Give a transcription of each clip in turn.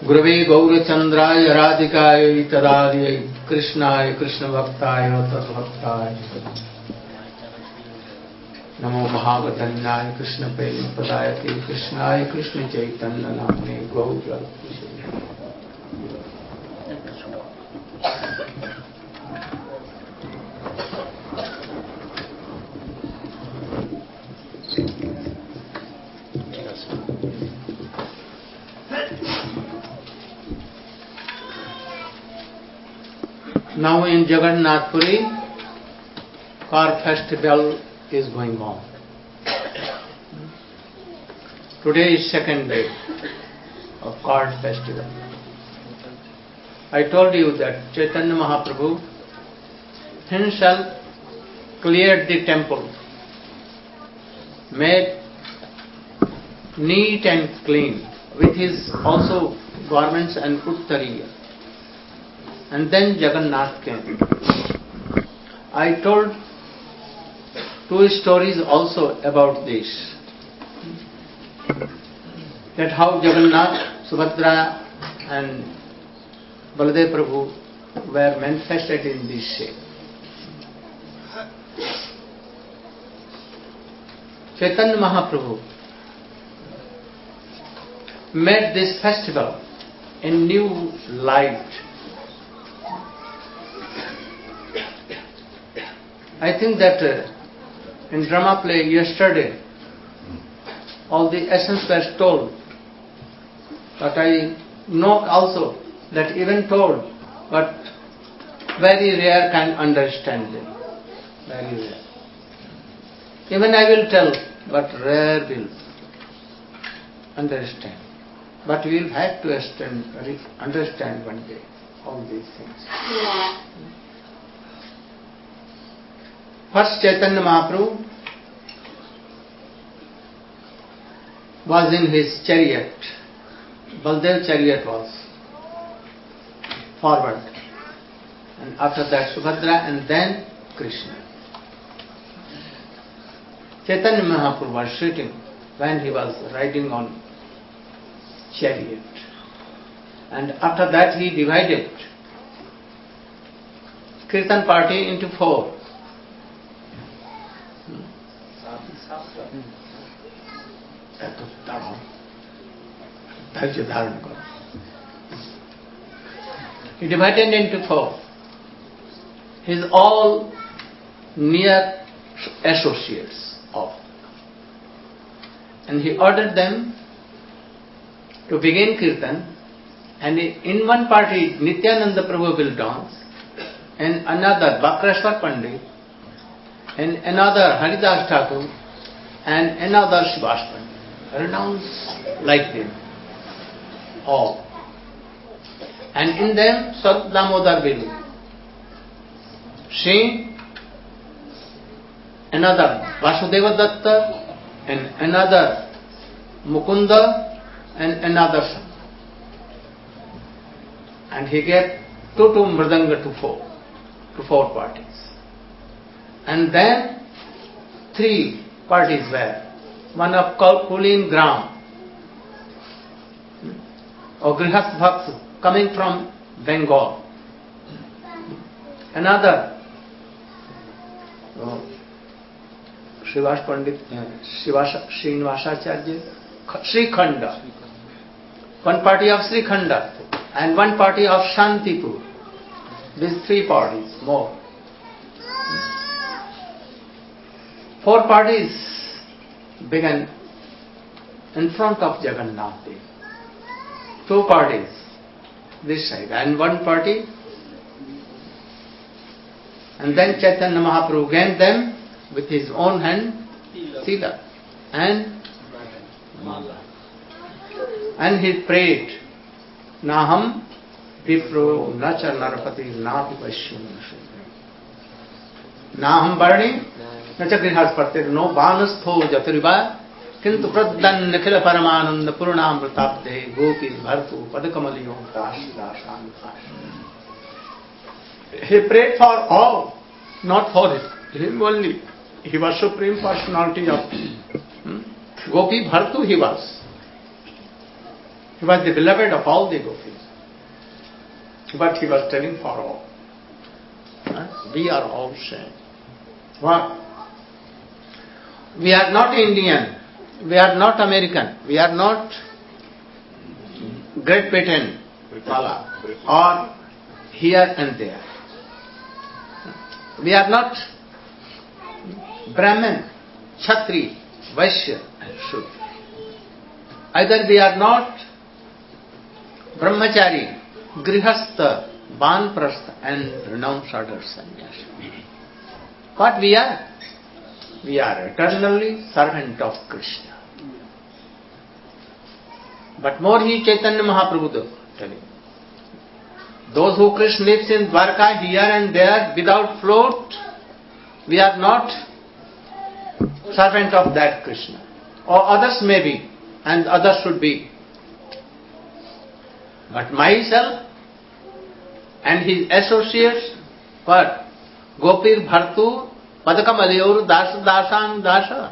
गुरवे गौरचंद्राय राधिकाय तदार्यै कृष्णाय कृष्णभक्ताय तद्भक्ताय नमो महावदन्याय कृष्ण प्रेम पदायते कृष्णाय कृष्ण चैतन्य नामने गौर। Now in Jagannath Puri, car festival is going on. Today is second day of car festival. I told you that Chaitanya Mahaprabhu himself cleared the temple, made neat and clean with his also garments and uttariya. And then Jagannath came. I told two stories also about this. That how Jagannath, Subhadra and Baladev Prabhu were manifested in this shape. Chaitanya Mahaprabhu made this festival in new light. I think that in drama play yesterday, all the essence was told. But I know also that even told, but very rare can understand them. Very rare. Even I will tell, but rare will understand. But we will have to understand one day all these things. First Chaitanya Mahaprabhu was in his chariot. Baldev chariot was forward. And after that Subhadra and then Krishna. Chaitanya Mahaprabhu was sitting when he was riding on chariot. And after that he divided Kirtan party into four. He divided into four. His all near associates of. And he ordered them to begin Kirtan, and in one party Nityananda Prabhu will dance, and another Bakrashwar Pandit, and another Haridas Thakur, and another Shivas Pandit. Renounced like them all. And in them Sat Damodar will sing, another Vasudeva Datta, and another Mukunda, and another son. And he gave two Mridanga to four parties. And then three parties were. One of Kulin Gram, or Grihast Bhakt coming from Bengal. Another Srivas Pandit, Srinivasacharya, Sri Khanda. One party of Sri Khanda and one party of Shantipur. These three parties more. Four parties began in front of Jagannath Dev. Two parties this side and one party. And then Chaitanya Mahaprabhu gave them with his own hand Tila and Mala. And he prayed, Naham Vipro Nacha Narapati Napi Vaishyam Naham Barni Nacha Grihas Partir No Banastho Jatiriva Kintu Pradhan Nikhila Paramananda Purnam Pratapte Gopi Bhartu Padakamaliyam Dashan. He prayed for all, not for him only. He was Supreme Personality of Gopi Bhartu he was. He was the beloved of all the gopis. But he was telling for all. We are all same. What? We are not Indian. We are not American. We are not Great Britain, or here and there. We are not Brahmin, Kshatri, Vaishya and Shudra. Either we are not Brahmachari, Grihastha, Banprastha and renounced order sannyasi. What we are? We are eternally servant of Krishna. But more he Chaitanya Mahaprabhu telling. Those who Krishna lives in Dwarka here and there without float, we are not servant of that Krishna. Or others may be, and others should be. But myself and his associates, what? Gopir Bhartu Padakamalyor Dasa Dasan Dasa.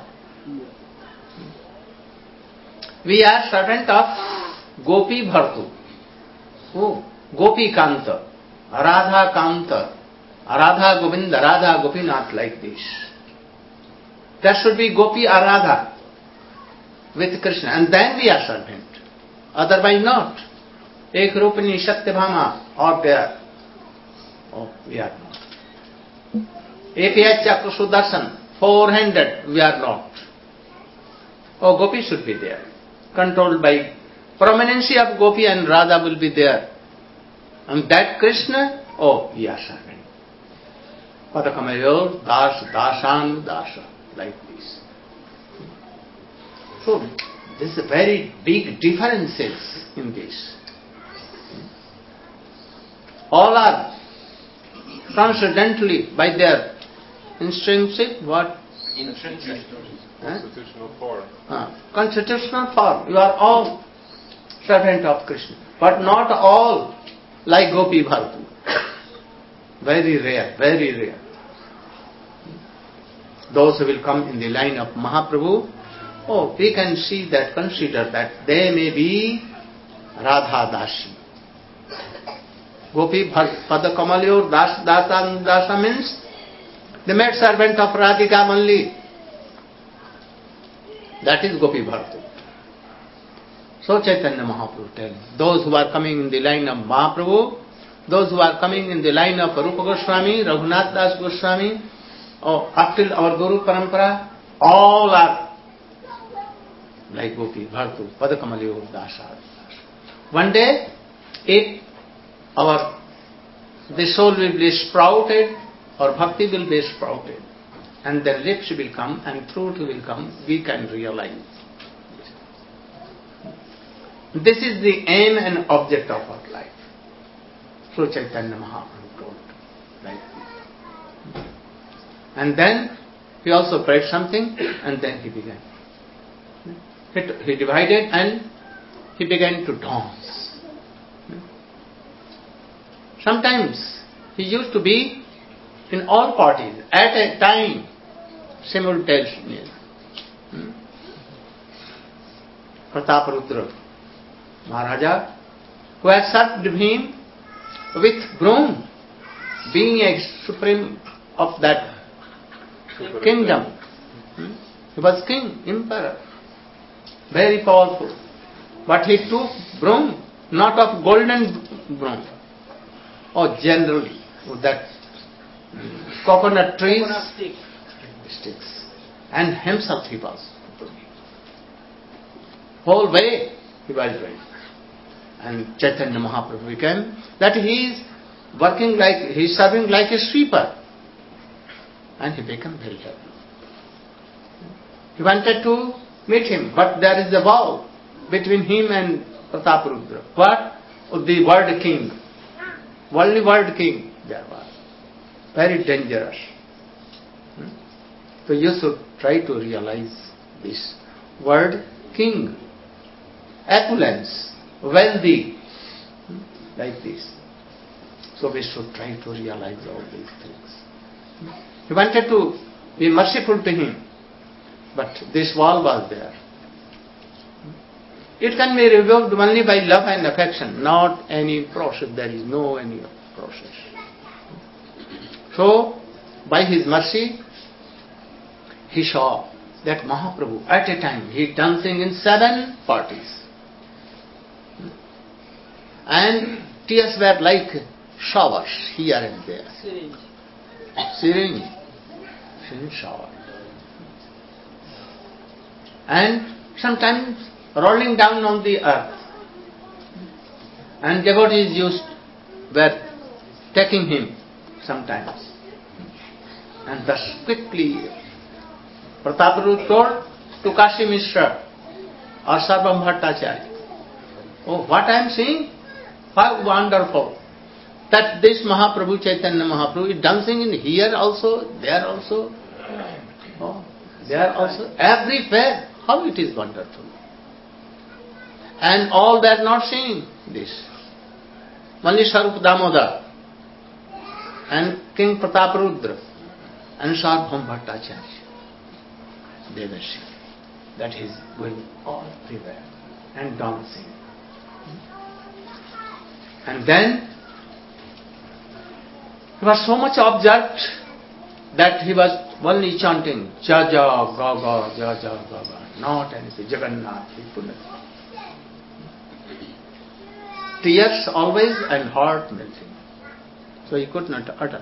We are servant of Gopi Bhartu. Who? Gopi Kanta, Radha Kanta, Radha Govinda, Radha Gopinath, like this. There should be Gopi Aradha with Krishna, and then we are servant. Otherwise not. Ek Rupini Satyabhama or there. Oh, we are not. APH Chakra Sudarshan, 400, we are not. Oh, Gopi should be there. Controlled by prominency of Gopi and Radha will be there. And that Krishna, oh, we are serving. Padakamayor, Das, Dasan, Dasa, like this. So, there is a very big differences in this. All are transcendently by their intrinsic what? Intrinsic. Constitutional form. Constitutional form. You are all servant of Krishna. But not all like Gopi Bhartu. Very rare, very rare. Those who will come in the line of Mahaprabhu, oh, we can see that, consider that they may be Radha Dashi. Gopi Padakamalyor Dasa means the maid servant of Radhika only. That is Gopi Bhartu. So Chaitanya Mahaprabhu tells, those who are coming in the line of Mahaprabhu, those who are coming in the line of Rupa Goswami, Raghunath Das Goswami, or up till our Guru Parampara, all are like Gopi Bhartu, Padakamalyor Dasa. One day, if the soul will be sprouted, or bhakti will be sprouted, and the lips will come and fruit will come, we can realize. This is the aim and object of our life. So Chaitanya Mahaprabhu told like this. And then he also prayed something, and then he began. He divided and he began to dance. Sometimes he used to be in all parties at a time simultaneously. Prataparudra Maharaja, who had served him with broom, being a supreme of that kingdom. He was king, emperor, very powerful. But he took broom, not of golden broom, or generally with that coconut trees, sticks, and himself he was. Whole way he was doing. And Chaitanya Mahaprabhu became that he is working like, he is serving like a sweeper. And he became very happy. He wanted to meet him, but there is a wall between him and Prataparudra. What? The world king. Worldly world king there was. Very dangerous. So you should try to realize this. Word king. Opulence. Wealthy. Like this. So we should try to realize all these things. He wanted to be merciful to him. But this wall was there. It can be revoked only by love and affection, not any process. There is no any process. So, by his mercy, he saw that Mahaprabhu, at a time, he dancing in 7 parties. And tears were like showers here and there. Syringe shower. And sometimes rolling down on the earth. And devotees were taking him sometimes. And thus quickly Prataparudraja told to Kashi Mishra or Sarvam Bhattacharya, oh, what I am seeing, how wonderful, that this Mahaprabhu, Chaitanya Mahaprabhu, is dancing in here also, there also, there also, everywhere. How it is wonderful. And all were not seeing this. Only Sarup Damodar and King Prataparudra and Sarvam Bhattacharya, they were seeing that he is going all everywhere and dancing. And then he was so much observed that he was only chanting Jaja Gaga, Jaja Gaga, not anything, Jagannath, Punath. Tears always and heart melting. So he could not utter.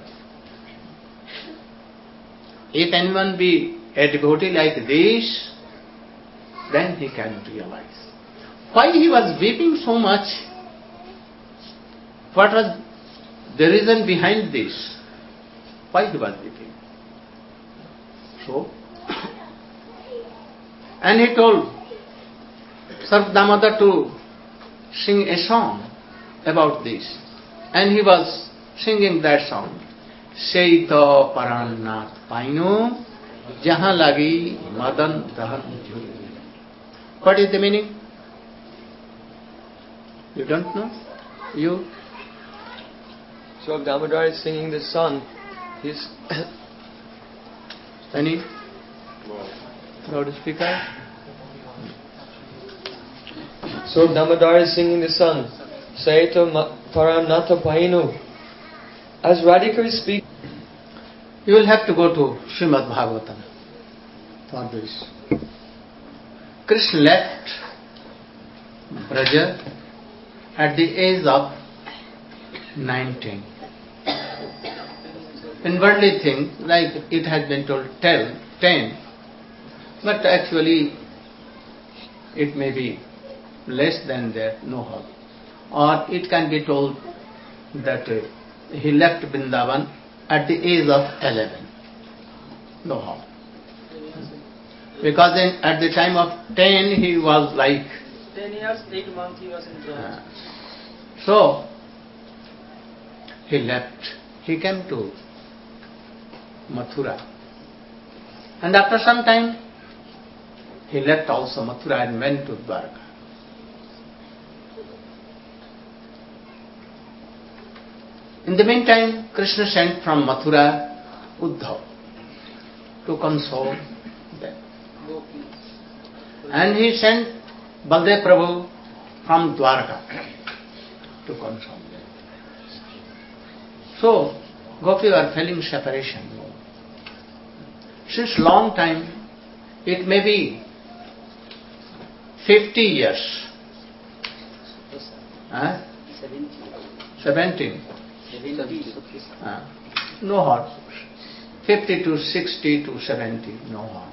If anyone be a devotee like this, then he can realize. Why he was weeping so much? What was the reason behind this? Why he was weeping? So, and he told Sarv Damodar to sing a song about this. And he was singing that song. Seito Parannath Paino Jahan Lagi Madan Dahan Jhuri. What is the meaning? You don't know? You? So Damodar is singing this song. He's any loudspeaker? So Damodar is singing this song. Saito Paranata Painu. As Radhika is speaking, you will have to go to Srimad Bhagavatam for this. Krishna left Braja at the age of 19. In worldly things, like it has been told 10, but actually it may be less than that, no harm. Or it can be told that he left Vrindavan at the age of 11. No harm. Because at the time of 10 he was like 10 years, 8 months he was in Braj. So he left. He came to Mathura. And after some time he left also Mathura and went to Dwarka. In the meantime, Krishna sent from Mathura Uddhav to console them. And he sent Baldev Prabhu from Dwarka to console them. So, Gopi were feeling separation. Since long time, it may be 50 years. 17. No harm. 50 to 60 to 70, no harm.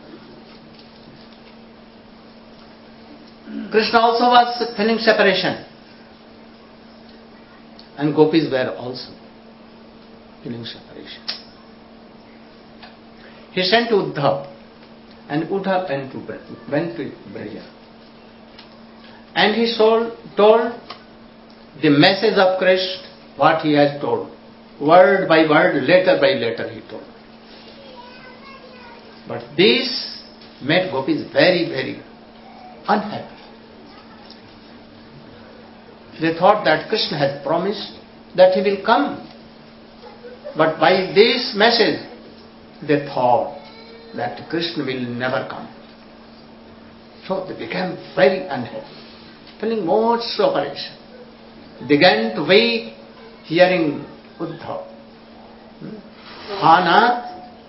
Krishna also was feeling separation. And gopis were also feeling separation. He sent to Uddhav. And Uddhav went to Braja. And he told the message of Krishna, what he has told. Word by word, letter by letter he told. But this made gopis very, very unhappy. They thought that Krishna had promised that he will come. But by this message, they thought that Krishna will never come. So they became very unhappy, feeling more separation. They began to weep, hearing Uddhava. Hana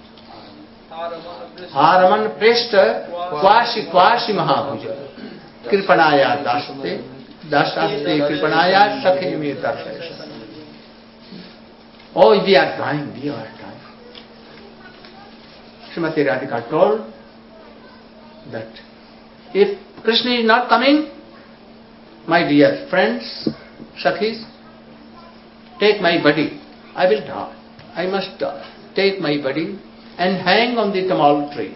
Haraman Preshta Kwashi Mahabhuja Kripanaya Dasaste Kripanaya Sakhe Me Darshan. Oh, we are dying. Srimati Radhika told that if Krishna is not coming, my dear friends, Sakhis, take my body. I will die. I must die. Take my body and hang on the tamal tree.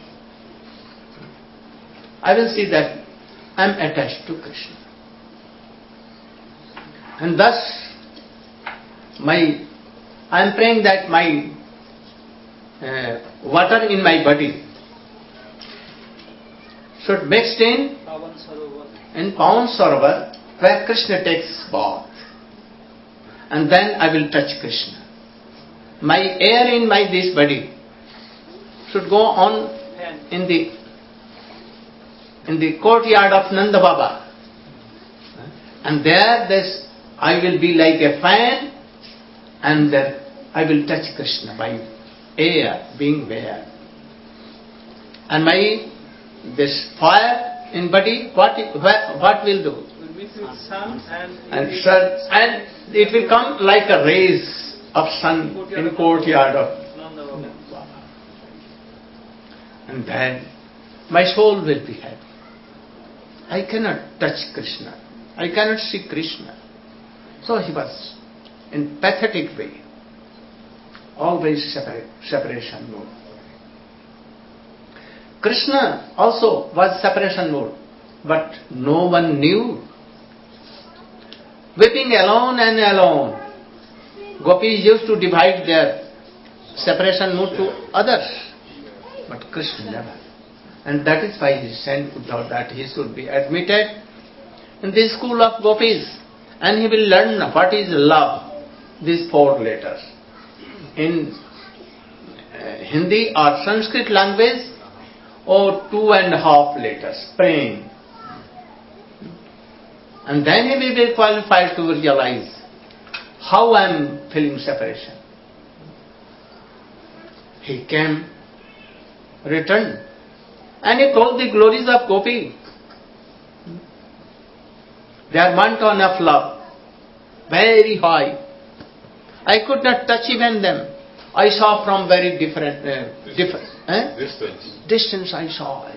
I will see that I am attached to Krishna. And thus, I am praying that my water in my body should mixed in Pawan Sarovar, where Krishna takes bath. And then I will touch Krishna. My air in this body should go on in the courtyard of Nanda Baba. And there I will be like a fan, and there I will touch Krishna by air being there. And this fire in body, what will do? Will mix with sun And it will come like a rays of sun in courtyard of Baba. And then my soul will be happy. I cannot touch Krishna. I cannot see Krishna. So he was in pathetic way, always separation mode. Krishna also was separation mode, but no one knew. Weeping alone and alone, gopis used to divide their separation mood to others, but Krishna never. And that is why he sent Uddhava that he should be admitted in the school of gopis, and he will learn what is love, these 4 letters. In Hindi or Sanskrit language, or 2.5 letters, praying. And then he will be qualified to realize how I am feeling separation. He came, returned, and he told the glories of Gopi. They are mountain of love, very high. I could not touch even them. I saw from very different distance I saw.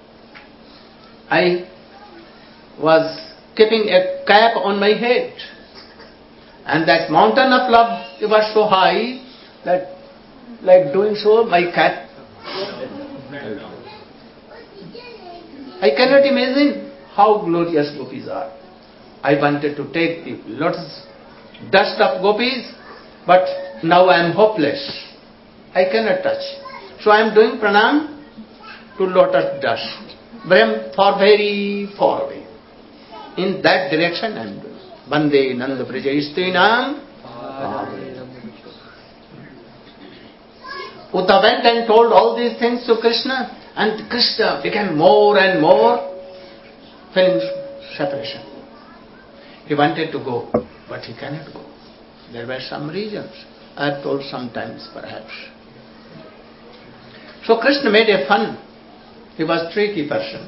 I was keeping a cap on my head, and that mountain of love, it was so high that, like doing so, my cap. I cannot imagine how glorious gopis are. I wanted to take the lotus dust of gopis, but now I am hopeless. I cannot touch. So I am doing pranam to lotus dust, for very far away. In that direction I am doing. Bande Nanda Prajayistrinam. Uddhava went and told all these things to Krishna, and Krishna became more and more feeling separation. He wanted to go, but he cannot go. There were some reasons. I have told sometimes perhaps. So Krishna made a fun. He was a tricky person.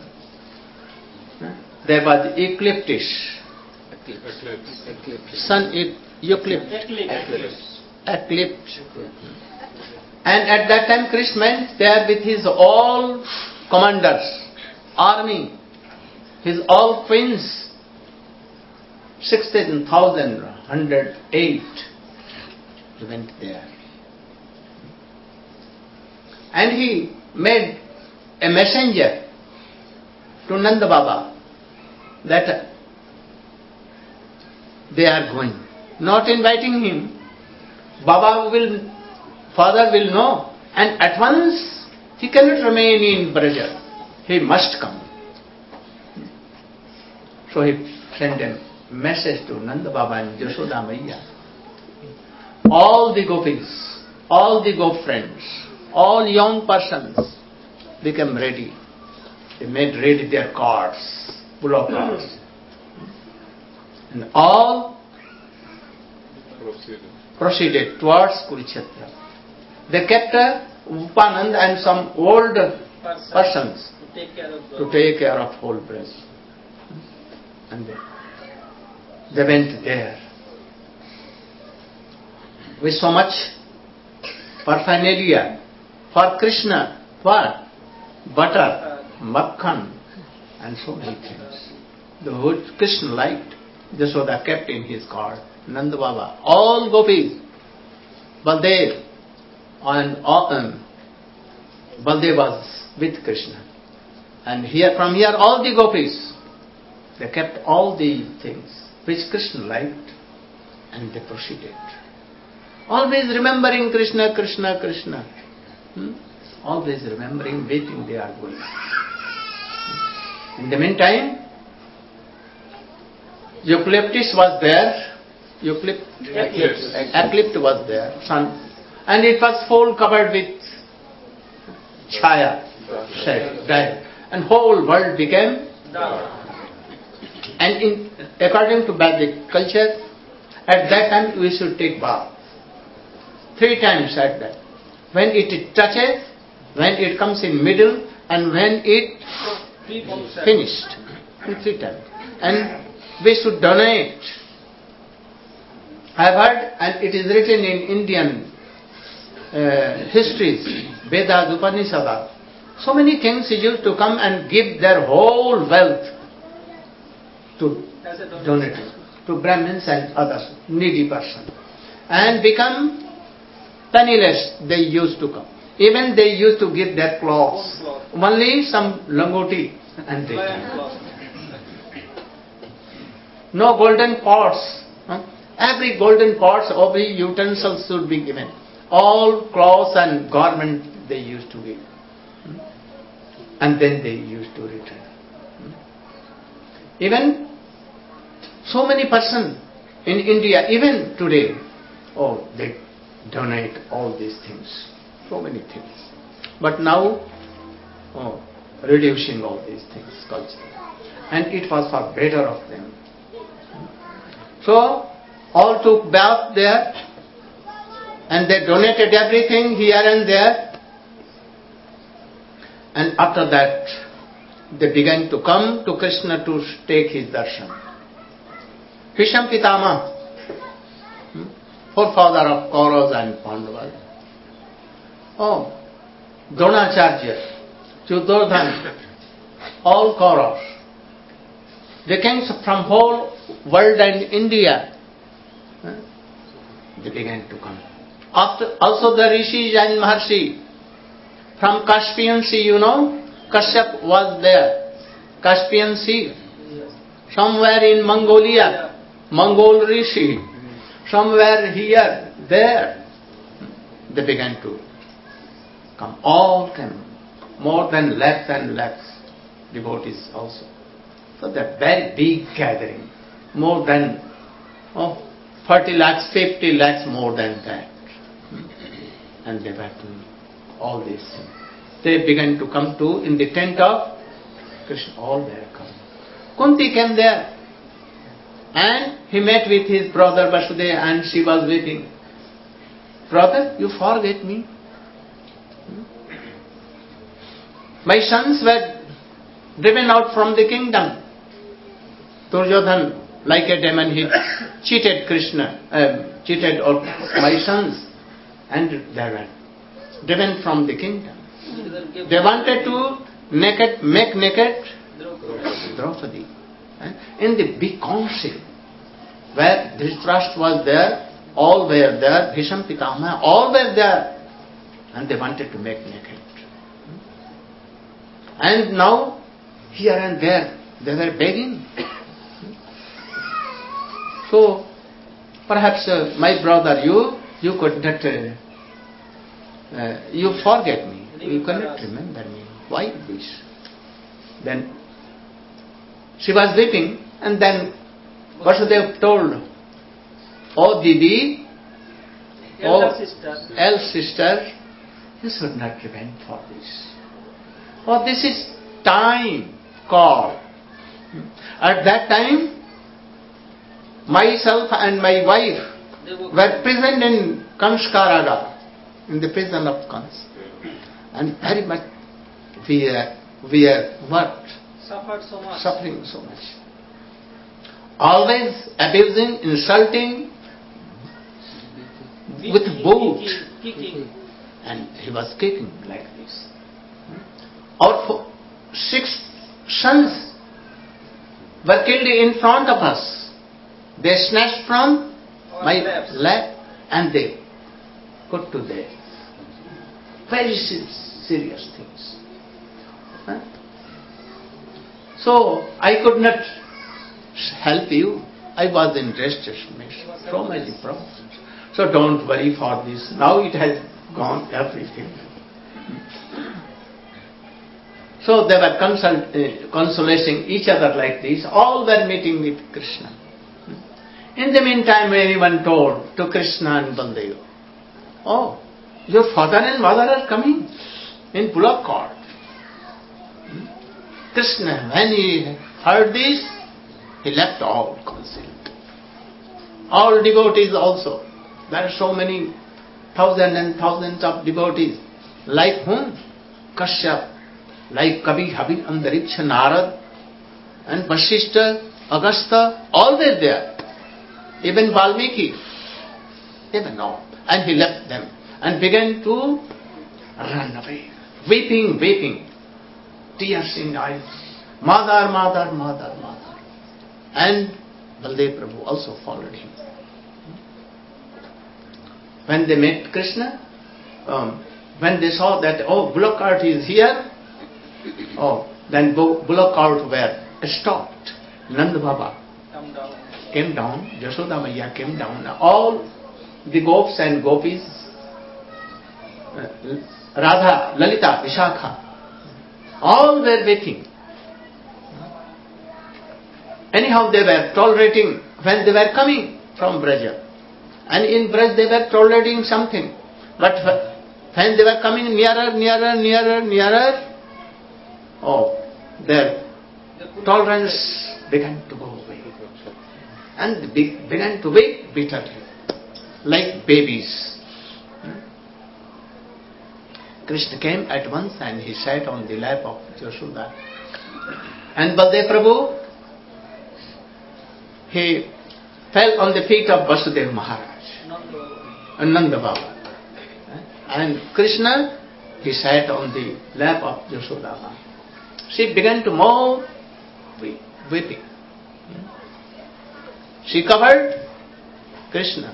There was eclipse. Sun eclipse. And at that time Krishna went there with his all commanders, army, his all queens, 16,108. He went there. And he made a messenger to Nanda Baba that they are going. Not inviting him. Father will know, and at once he cannot remain in Braja. He must come. So he sent a message to Nanda Baba and Yashoda Maiya. All the gopis, all the gop friends, all young persons became ready. they made ready their carts, bullock carts. And all proceeded towards Kurukshetra. They kept Upanand and some old persons to take care of whole place. And they went there with so much paraphernalia for Krishna. What? Butter, makhan, and so many things. The whole Krishna liked. Jashoda kept in his cart. Nanda Baba, all gopis, Baldev, and Baldev was with Krishna. And from here all the gopis, they kept all the things which Krishna liked, and they proceeded. Always remembering Krishna, Krishna, Krishna. Always remembering, waiting they are going. In the meantime, Eucalyptus was there. Eclipse was there, sun, and it was full covered with chaya, shade, and whole world became dark. And according to Vedic culture, at that time we should take bath 3 times at that. When it touches, when it comes in middle, and when it finished, 3 times. And we should donate. I have heard, and it is written in Indian histories, Vedas, Upanishads, so many things used to come and give their whole wealth to donate to Brahmins and others, needy persons, and become penniless. They used to come. Even they used to give their clothes, only some langoti, and they no golden pots. Every golden pots, every utensils should be given. All clothes and garment they used to give. And then they used to return. Even so many persons in India, even today, they donate all these things. So many things. But now, reducing all these things, culture. And it was for better of them. So, all took bath there, and they donated everything here and there. And after that, they began to come to Krishna to take his darshan. Bhishma Pitama, forefather of Kauravas and Pandavas. Dronacharya, Duryodhana, all Kauravas. They came from whole world and India. They began to come. Also the Rishis and Maharshi. From Caspian Sea, Kashyap was there. Caspian Sea. Somewhere in Mongolia, Mongol Rishi. Somewhere here, there. They began to come. All came. More than lakhs and lakhs. Devotees also. So they're very big gathering. More than 40 lakhs, 50 lakhs, more than that. And they were doing all these things. They began to come to in the tent of Krishna. All were coming. Kunti came there. And he met with his brother Vasudeva, and she was weeping. Brother, you forget me. My sons were driven out from the kingdom. Duryodhana, like a demon, he cheated Krishna, cheated all my sons, and they were driven from the kingdom. They wanted to make naked Draupadi. In the big council, where Dhritarashtra was there, all were there, Bhishma Pitama, all were there, and they wanted to make naked. And now, here and there, they were begging. So, perhaps my brother, you could not, you forget me, you cannot remember me. Why this? Then she was weeping, and then Vasudeva told, "Oh Didi, elder sister, you should not repent for this. Oh, this is time call. At that time, myself and my wife were present in Kanskaraga, in the prison of Kans. And very much we are what? Suffered so much. Suffering so much. Always abusing, insulting, with boot. Kicking. And he was kicking like this. Our 6 sons were killed in front of us. They snatched from my lap and they put to death. Very serious things. So I could not help you. I was in distress, so many problems. So don't worry for this. Now it has gone everything. So they were consolating each other like this. All were meeting with Krishna. In the meantime, anyone told to Krishna and Baldev, "Oh, your father and mother are coming in Bullock cart." Krishna, when he heard this, he left all concealed. All devotees also. There are so many thousands and thousands of devotees. Like whom? Kashyap, like Kavi, Habil, Andariksha, Narad, and Vasishtha, Agastha, all were there. Even Valmiki, even all. And he left them and began to run away, weeping, tears in eyes. Mother, mother, mother, mother. And Baldev Prabhu also followed him. When they met Krishna, when they saw that, bullock cart is here, then bullock cart were stopped. Nanda Baba came down, Yashoda Maiya came down. All the gopis and gopis, Radha, Lalita, Vishakha, all were waiting. Anyhow, they were tolerating when they were coming from Braja. And in Braj they were tolerating something. But when they were coming nearer, their tolerance began to go away. And began to weep bitterly, like babies. Krishna came at once and he sat on the lap of Yashoda. And Baldev Prabhu, he fell on the feet of Vasudev Maharaj and Nanda Baba. And Krishna, he sat on the lap of Yashoda. She began to moan, weeping. She covered Krishna.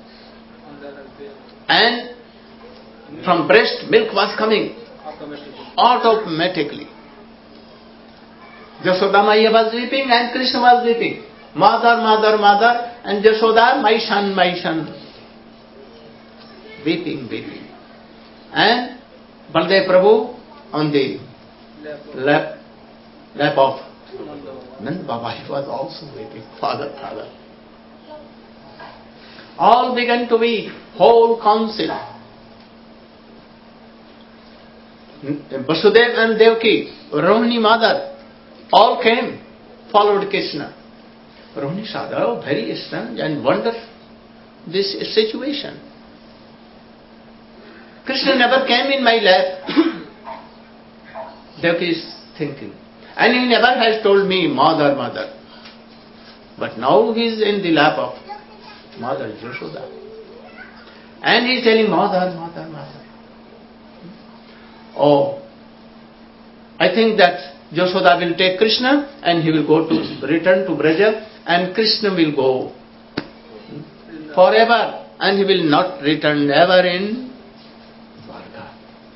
And from breast milk was coming automatically. Yashoda Maiya was weeping and Krishna was weeping. Mother, mother, mother, and Yashoda, my son, my son. Weeping. And Baldev Prabhu on the lap of Nanda Baba, he was also weeping. Father. All began to weep, whole council. Vasudev and Devaki, Rohini mother, all came, followed Krishna. Rohini saw, very strange and wonderful this situation. Krishna never came in my lap. Devaki is thinking. And he never has told me, mother. But now he is in the lap of Mother Yashoda. And he is telling, mother. I think that Yashoda will take Krishna and he will return to Braja, and Krishna will go forever and he will not return ever in Dwarka.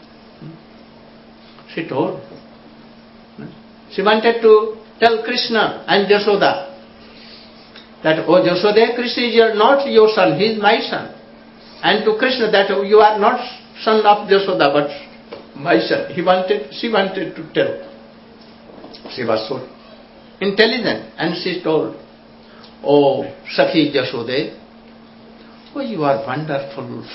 She told. She wanted to tell Krishna and Yashoda that, Yashoda, Krishna is not your son, he is my son. And to Krishna that you are not son of Yashoda but my son. She wanted to tell. She was so intelligent and she told, Sakhi Yashoda, you are wonderful,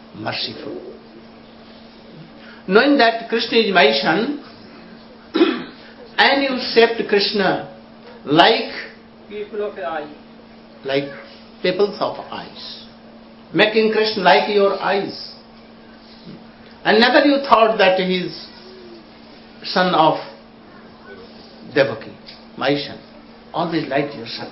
merciful. Knowing that Krishna is my son, And you shaped Krishna like People of eye. peoples of eyes, making Krishna like your eyes. And never you thought that he is son of Devaki, my son. Always liked your son.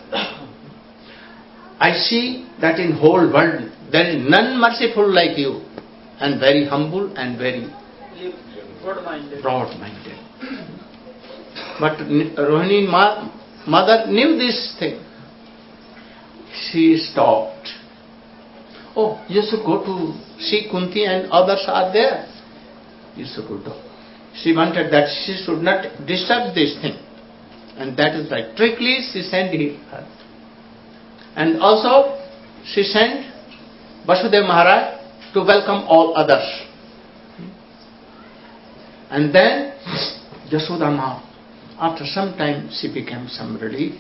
I see that in whole world there is none merciful like you, and very humble and very Broad-minded. broad-minded. But Rohini mother knew this thing. She stopped. Oh, you should go to see Kunti and others are there. You should go. She wanted that she should not disturb this thing. And that is why strictly she sent her. And also she sent Vasudeva Maharaj to welcome all others. And then Yashoda Ma, after some time she became some relief.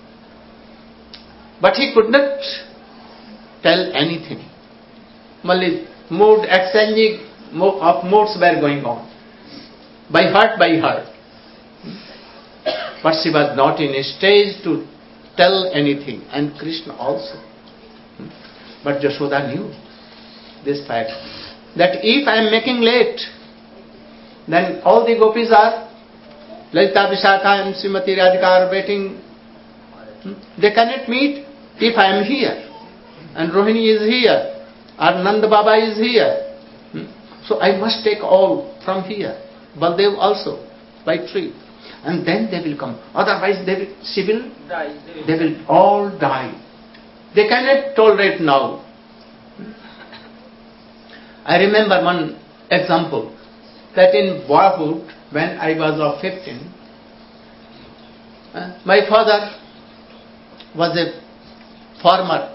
But he could not tell anything. Only mood exchanging of moods were going on. By heart. But she was not in a stage to tell anything. And Krishna also. But Yashoda knew this fact. That if I am making late, then all the gopis are, Lalita, Vishakha and Srimati Radhika are waiting. They cannot meet if I am here. And Rohini is here. Or Nanda Baba is here. So I must take all from here. Baldev also, by tree. And then they will come. Otherwise she will Die. they will all die. They cannot tolerate now. I remember one example, that in boyhood, when I was of 15, my father was a farmer.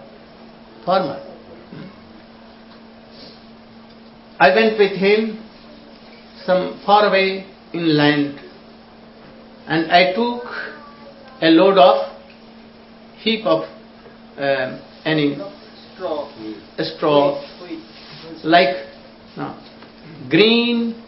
I went with him some far away inland, and I took a load of heap of any straw Wheat. like green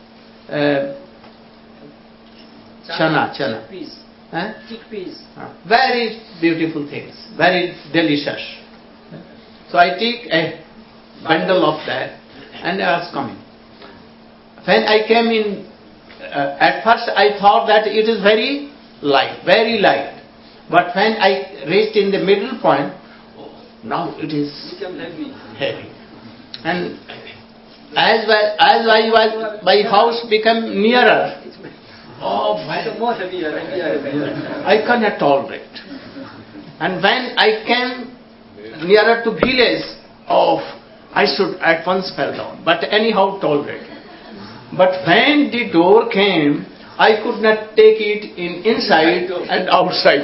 chana. Peas. Eh? Chickpeas. Very beautiful things, very delicious. So I took a bundle of that and I was coming. When I came in, at first I thought that it is very light. But when I reached in the middle point, now it is Become heavy. And as my house became nearer, Become more heavier. I cannot tolerate. And when I came nearer to village, I should at once fell down. But anyhow tolerate. But when the door came, I could not take it in inside and outside.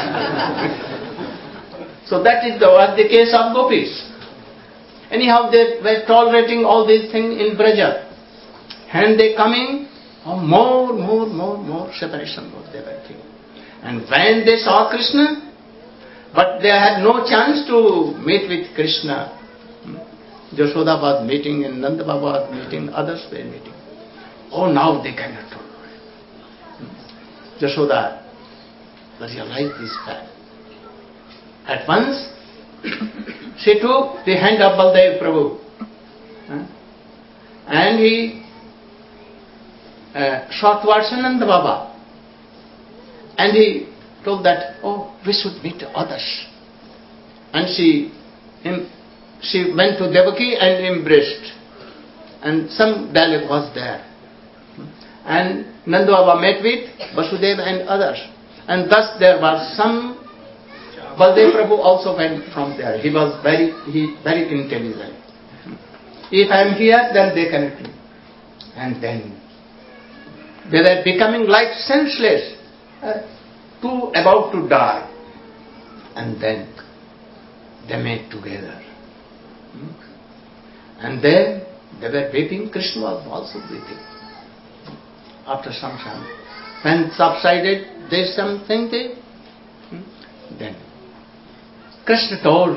So that was the case of gopis. Anyhow, they were tolerating all these things in Braja. And they coming, more separation was they were feeling. And when they saw Krishna, but they had no chance to meet with Krishna. Yashoda was meeting and Nanda Baba was meeting, others were meeting. Now they cannot tolerate. Yashoda realized this fact. At once, she took the hand of Baldev Prabhu and he sought towards Nanda Baba and he told that, we should meet others. And she went to Devaki and embraced. And some dialogue was there. And Nanda Baba met with Vasudeva and others. And thus there was some. Baldev Prabhu also went from there. He was very intelligent. If I am here, then they cannot meet. And then they were becoming like senseless, about to die. And then they met together. And then they were weeping. Krishna was also weeping. After some time, when subsided, there's something there. Then Krishna told,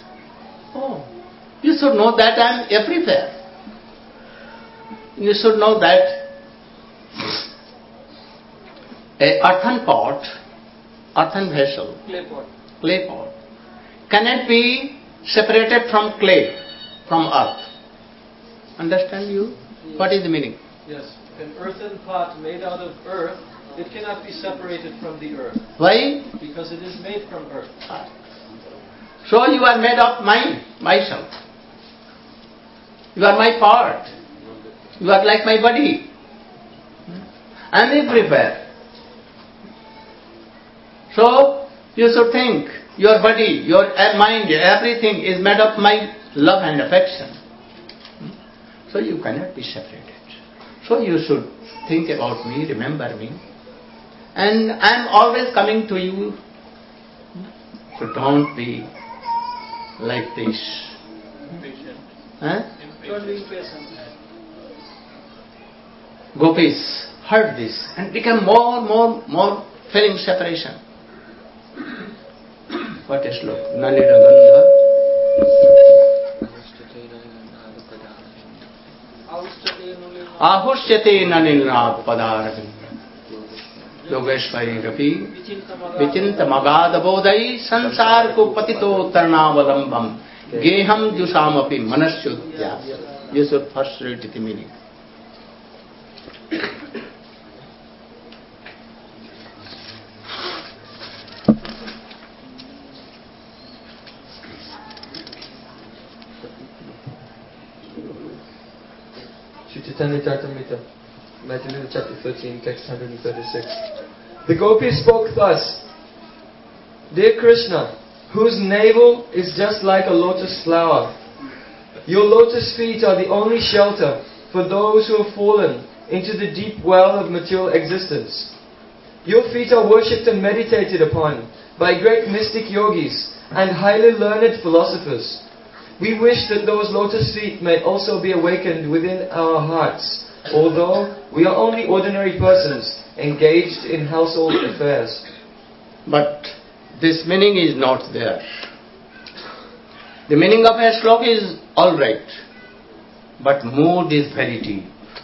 you should know that I am everywhere. You should know that a earthen vessel, Clay pot. cannot be separated from clay, from earth. Understand you? Yes. What is the meaning? Yes. An earthen pot made out of earth, it cannot be separated from the earth. Why? Because it is made from earth. So you are made of myself. You are my part. You are like my body. And everywhere. So you should think your body, your mind, everything is made of my love and affection. So you cannot be separated. So you should think about me, remember me. And I am always coming to you. So don't be like this. Impatient. Huh? Don't be impatient. Gopis heard this and became more feeling separation. What is sloka? Nalina Gandha. Ahusyate Nanilnath Padaravinda. Yogeshwari Rapi. Vichinta Magadabodai Sansar ko patito tarnavalambam. Geham Jusamapi Manasyudya. You should first read the meaning. Sri Chaitanya Charitamrita, Matthew chapter 13, text 136. The gopis spoke thus: Dear Krishna, whose navel is just like a lotus flower, your lotus feet are the only shelter for those who have fallen into the deep well of material existence. Your feet are worshipped and meditated upon by great mystic yogis and highly learned philosophers. We wish that those lotus feet may also be awakened within our hearts, although we are only ordinary persons engaged in household affairs. But this meaning is not there. The meaning of a sloka is alright, but mood is very deep.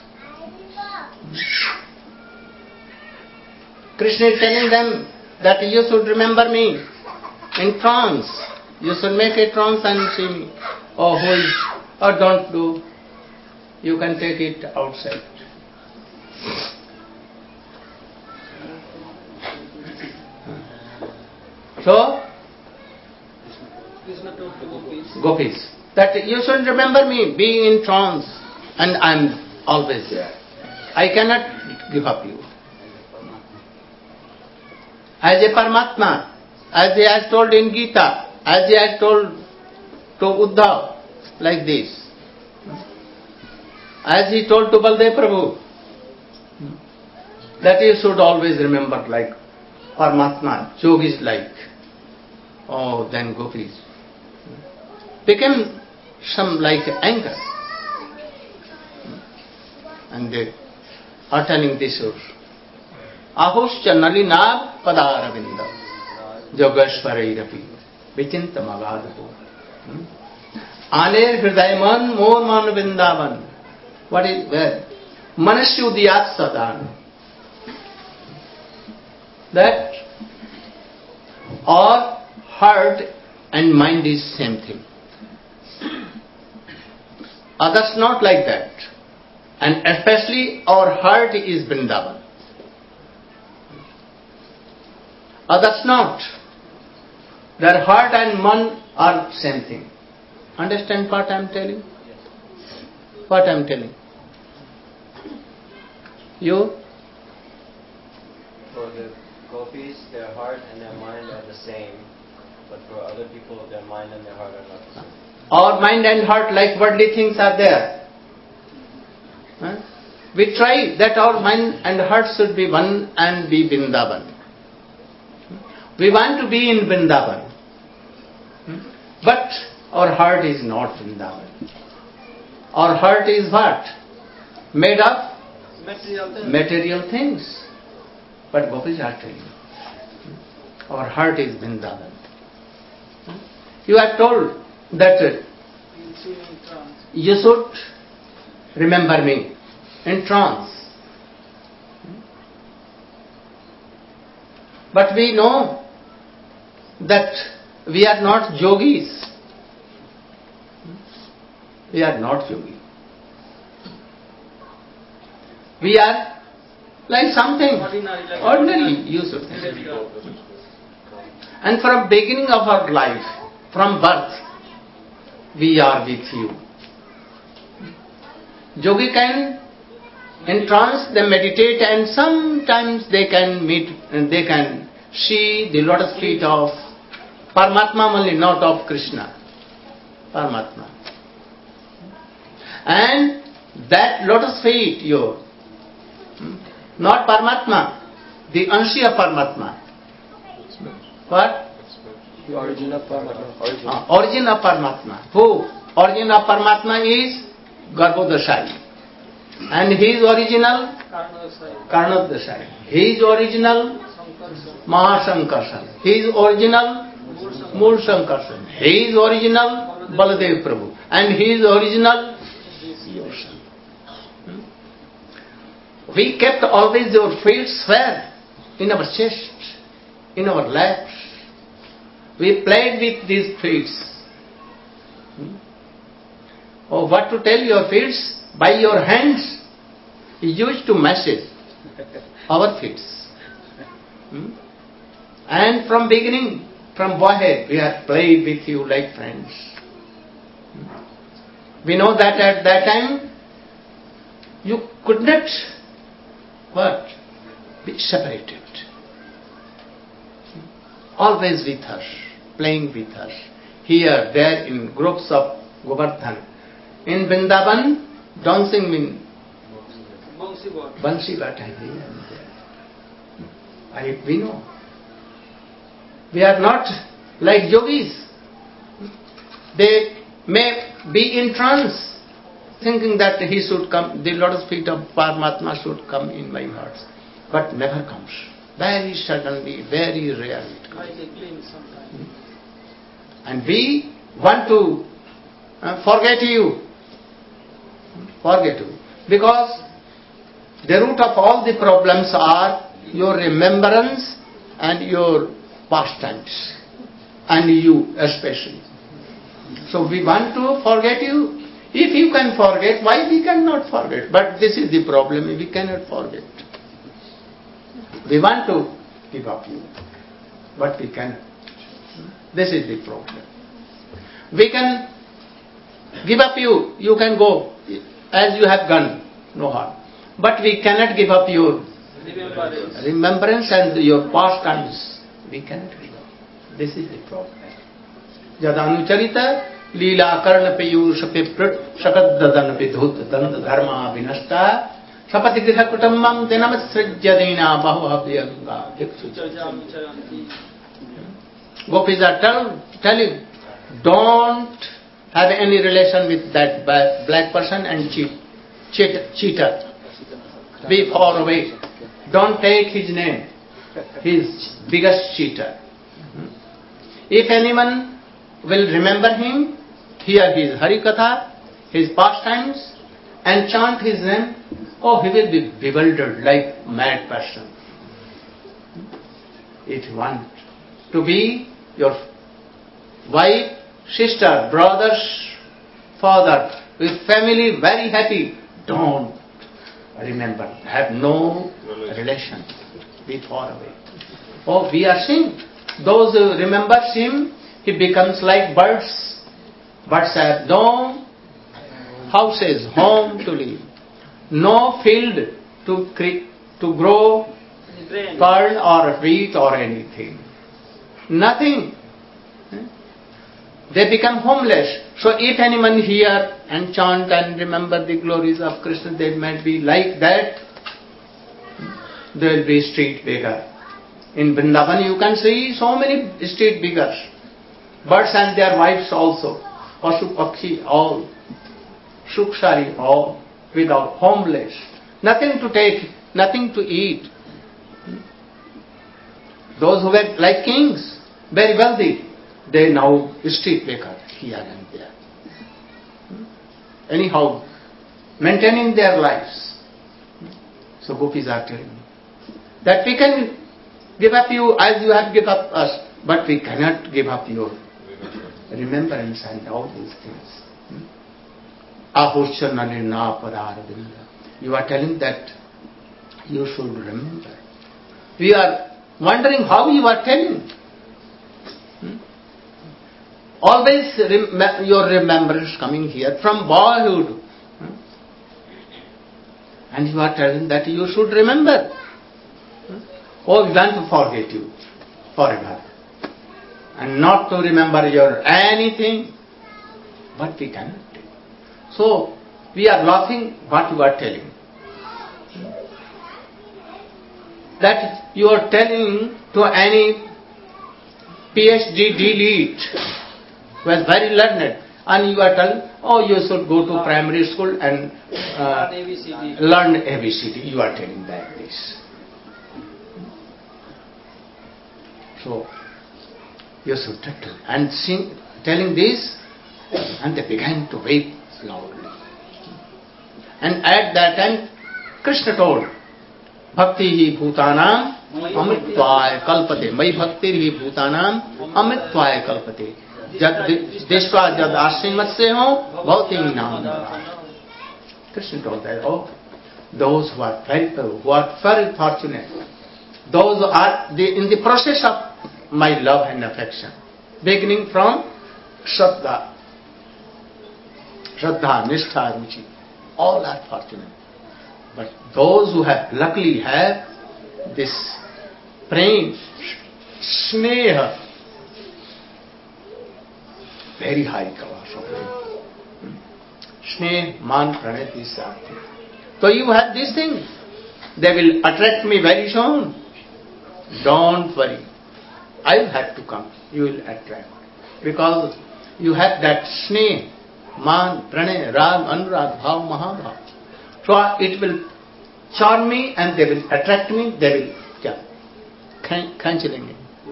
Krishna is telling them that you should remember me in trance. You should make a trance and see me. Or who is, or don't do. You can take it outside. So, gopis, that you should remember me being in trance, and I am always there. I cannot give up you. As a Paramatma, as he has told in Gita, as he has told to Uddhav, like this. As he told to Baldev Prabhu, that you should always remember like Paramatma, yogis like. Oh, then gopis became some like anger. And they are telling this verse. Ahuscha Nalinav Padaravinda Yogeshwarairapi Vichinta Magadapo Aner Hridayman Morman Vindavan. What is where? Manasyudiyat Sadan. That our heart and mind is same thing. Others not like that. And especially our heart is Vrindavan. Others not. Their heart and mind are same thing. Understand what I am telling? What I am telling? You? For the gopis, their heart and their mind are the same. But for other people, their mind and their heart are not the same. Our mind and heart like worldly things are there. Huh? We try that our mind and heart should be one and be Vrindavan. We want to be in Vrindavan. But our heart is not Vrindavan. Our heart is what? Made of material things. But gopis are telling you, our heart is Vrindavan. You are told that you should remember me in trance. But we know that we are not yogis. We are not yogis. We are like something ordinary, you should think. And from beginning of our life, from birth, we are with you. Yogi can in trance they meditate, and sometimes they can meet and they can see the lotus feet of Paramatma only, not of Krishna. Paramatma. And that lotus feet, not Paramatma, the Anshi of Paramatma. What? The origin of Paramatma. Origin of Paramatma. Who? Origin of Paramatma is Garbhodashai. And his original Karnodashai. His original Mahasankarsan. His original Moolsankarsan. His original Baladev Prabhu. And his original Yosan. We kept always your feet where? In our chest, in our laps. We played with these feet. Oh, what to tell your feet? By your hands, you used to massage our feet. And from beginning, from boyhood, we have played with you like friends. We know that at that time, you could not, be separated. Always with us, playing with us. Here, there, in groups of Govardhan. In Vrindavan, dancing in Bansi Bata here and there. We know. We are not like yogis. They may be in trance, thinking that he should come, the lotus feet of Paramatma should come in my heart. But never comes. Very suddenly, very rarely it comes. And we want to forget you. Forget you. Because the root of all the problems are your remembrance and your pastimes. And you especially. So we want to forget you. If you can forget, why we cannot forget? But this is the problem, we cannot forget. We want to give up you, but we cannot. This is the problem. We can give up you, you can go as you have gone, no harm. But we cannot give up your remembrance and your pastimes. We cannot give up. This is the problem. Jadanucharita Leela Karna Peyush Piprit Shakat Dadan Pidhut Danda Dharma Vinasta Sapati Griha Kutamam Denamat Srijadina Bahuabhyanga. Gopis are telling, don't have any relation with that black person and cheater. Be far away. Don't take his name. He is biggest cheater. If anyone will remember him, hear his Harikatha, his pastimes, and chant his name, oh, he will be bewildered like mad person. If you want to be your wife, sister, brothers, father, with family very happy, don't remember, have no relation, be far away. Oh, we are seeing, those who remember him, he becomes like birds. Birds have no houses, home to live, no field to grow corn or wheat or anything. Nothing. They become homeless. So if anyone hear and chant and remember the glories of Krishna, they might be like that. They will be street beggar. In Vrindavan you can see so many street beggars. Birds and their wives also. Pasu Pakshi, all. Shukshari, all. Without, homeless. Nothing to take, nothing to eat. Those who were like kings, very wealthy, they now street beggar here and there. Anyhow, maintaining their lives. So Gopis are telling that we can give up you as you have given up us, but we cannot give up your remembrance and all these things. You are telling that you should remember. We are wondering how you are telling. Always your remembrance coming here from boyhood. And you are telling that you should remember. Oh, we want to forget you forever. And not to remember your anything. But we cannot. So, we are laughing what you are telling. That you are telling to any PhD elite who is very learned, and you are telling, oh, you should go to primary school and learn ABCD. You are telling that this. So, you should tell and sing, telling this, and they began to weep loudly. And at that time, Krishna told, Bhakti hi bhutanam amitvaya kalpate. Mai bhakti hi bhutanam amitvaya kalpate. Jad deshva jad ashrimatsya ho bhavati nam. Krishna told that, oh, those who are very fortunate, those who are in the process of my love and affection, beginning from Shraddha, Nishtha, Ruchi, all are fortunate. But those who have luckily have this prem, sneha, very high class of prem. Sneh, man, pranati, sakti. So you have these things. They will attract me very soon. Don't worry. I will have to come. You will attract. Because you have that sneh, man, pranay, rag, anurag, bhav, mahabhav. So it will charm me and they will attract me. They will khanch lenge.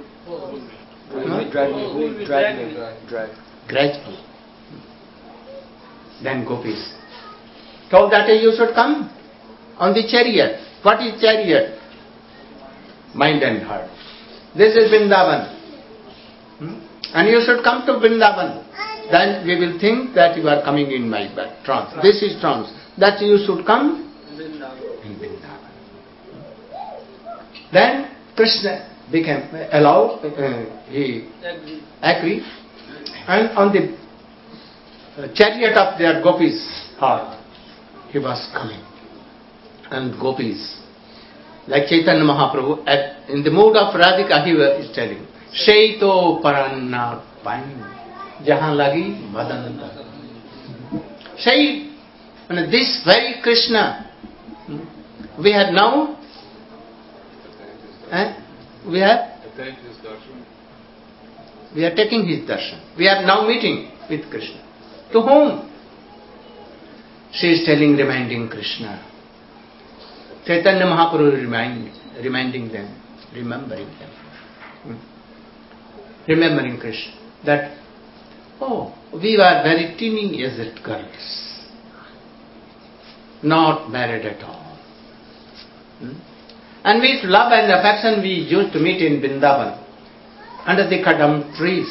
Drag. Gradually. Then gopis told that you should come on the chariot. What is chariot? Mind and heart. This is Vrindavan. And you should come to Vrindavan. Then we will think that you are coming in my trance. This is trance. That you should come in Vrindavan. Then Krishna became allowed, he agreed, and on the chariot of their gopis' heart, he was coming. And gopis, like Chaitanya Mahaprabhu, in the mood of Radhika, he was telling, Shaito Paranna Pain, Jahan Lagi Madananda. Say, this very Krishna, we have now, we are taking his darshan. We are now meeting with Krishna. To whom? She is telling, reminding Krishna. Chaitanya Mahaprabhu reminding them, remembering them. Remembering Krishna. That, oh, we were very teeny-aged girls. Not married at all. And with love and affection we used to meet in Vrindavan, under the kadam trees.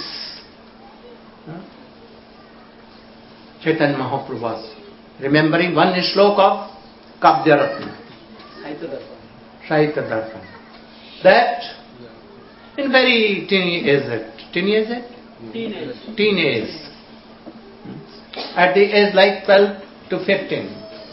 Chaitanya Mahaprabhu was remembering one slok of Kabdya Ratna, Sahitya Darpan. That in very teenage, at the age like 12 to 15,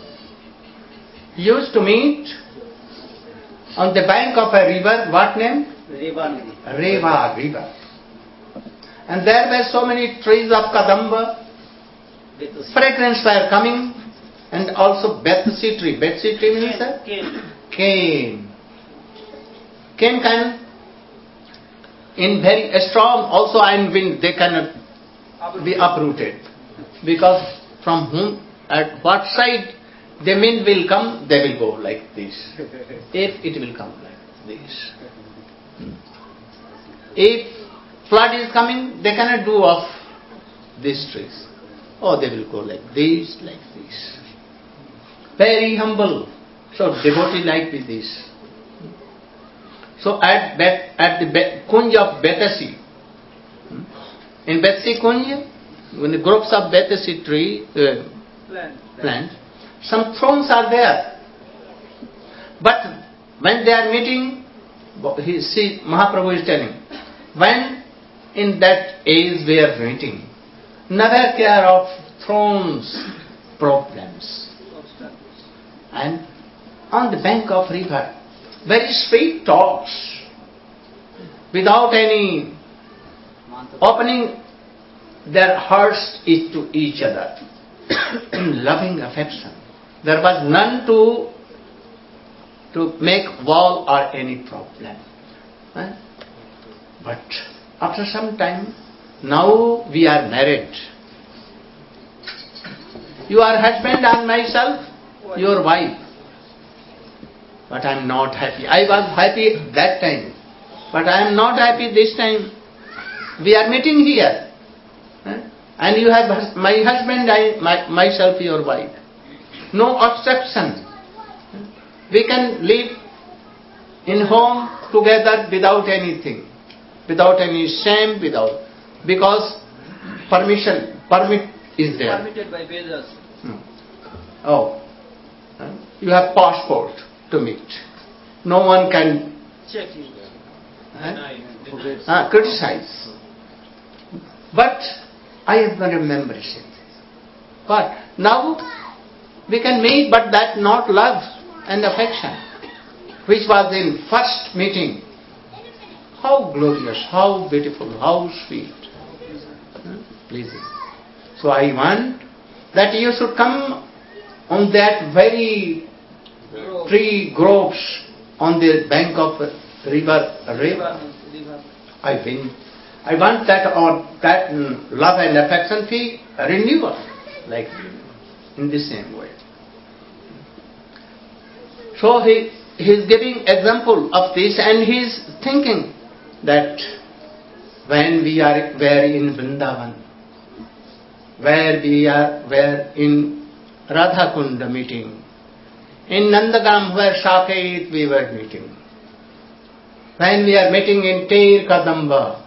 used to meet on the bank of a river. What name? Reva river. And there were so many trees of Kadamba. Fragrance were coming, and also Betsy tree. Betsy tree means cane. Cane can, in very strong, also in wind, they cannot be uprooted. Because from whom, at what side the wind will come, they will go like this. If it will come like this. If flood is coming, they cannot do off these trees. Oh, they will go like this, like this. Very humble. So devotee like with this. So at the Kunj of Betasi, in Betasi Kunj, when the groups of Betasi tree plants, some thrones are there. But when they are meeting, Mahaprabhu is telling, when in that age we are meeting, never care of thrones, problems. And on the bank of river, very sweet talks, without any opening their hearts to each other, in loving affection. There was none to make wall or any problem. But after some time, now we are married. You are husband and myself, your wife. But I am not happy. I was happy that time, but I am not happy this time. We are meeting here, and you have my husband, myself, your wife. No obstruction. We can live in home together without anything, without any shame, because permit is there. Permitted by Vedas. Oh, you have passport to meet. No one can Check you. Criticize. But I have not membership. But now we can meet, but that not love and affection, which was in first meeting. How glorious, how beautiful, how sweet, pleasing. So I want that you should come on that very tree groves on the bank of river. I want that love and affection be renewal, like in the same way. So he is giving example of this, and he is thinking that when we were in Vrindavan, where we were in Radha Kunda meeting, in Nandagam where Saket we were meeting, when we are meeting in Teir Kadamba,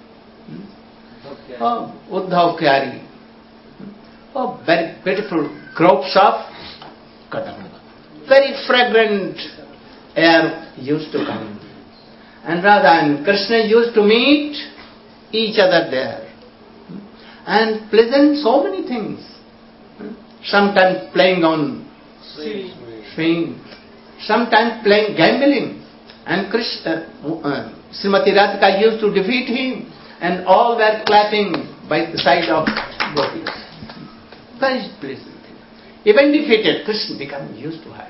Uddhav Kyari, very beautiful groves of Kadamba. Very fragrant air used to come. And Radha and Krishna used to meet each other there. And pleasant so many things. Sometimes playing on swing, sometimes playing gambling. And Srimati Radhika used to defeat him, and all were clapping by the side of gopis. Very pleasant thing. Even defeated, Krishna became used to her.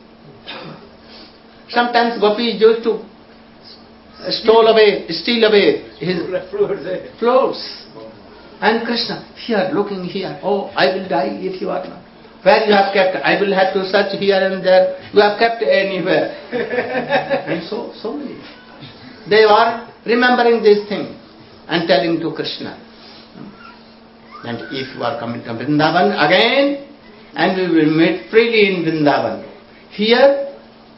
Sometimes gopis used to steal away his floats. And Krishna, here, looking here, oh, I will die if you are not. Where you have kept? I will have to search here and there. You have kept anywhere. And so many. They are remembering this thing and telling to Krishna. And if you are coming to Vrindavan again, and we will meet freely in Vrindavan. Here,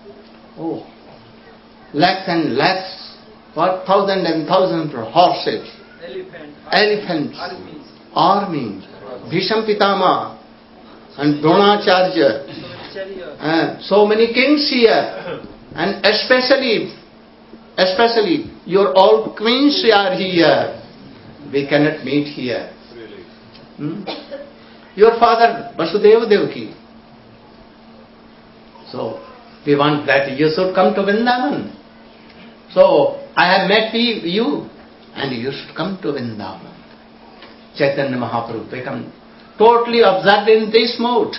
lakhs and lakhs, what thousands and thousands of horses, elephants, armies, Bhisham Pitama, and Dronacharya, so many kings here, and especially your all queens are here. We cannot meet here. Your father, Vasudeva Devaki. So, we want that you should come to Vrindavan. So, I have met you, and you should come to Vrindavan. Chaitanya Mahaprabhu became totally absorbed in this mode.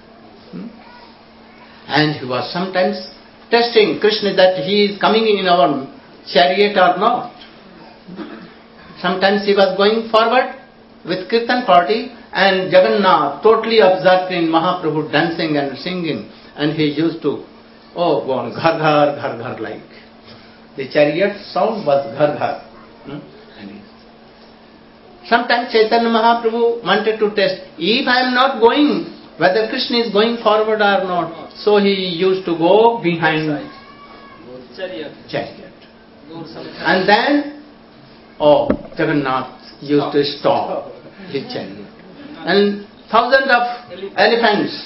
And he was sometimes testing Krishna that he is coming in our chariot or not. Sometimes he was going forward with Kirtan party, and Jagannath totally absorbed in Mahaprabhu dancing and singing, and he used to go on ghar ghar ghar ghar like. The chariot sound was ghar ghar. Sometimes Chaitanya Mahaprabhu wanted to test, if I am not going, whether Krishna is going forward or not. So he used to go behind chariot. And then, Jagannath used to stop his chariot. And thousands of elephants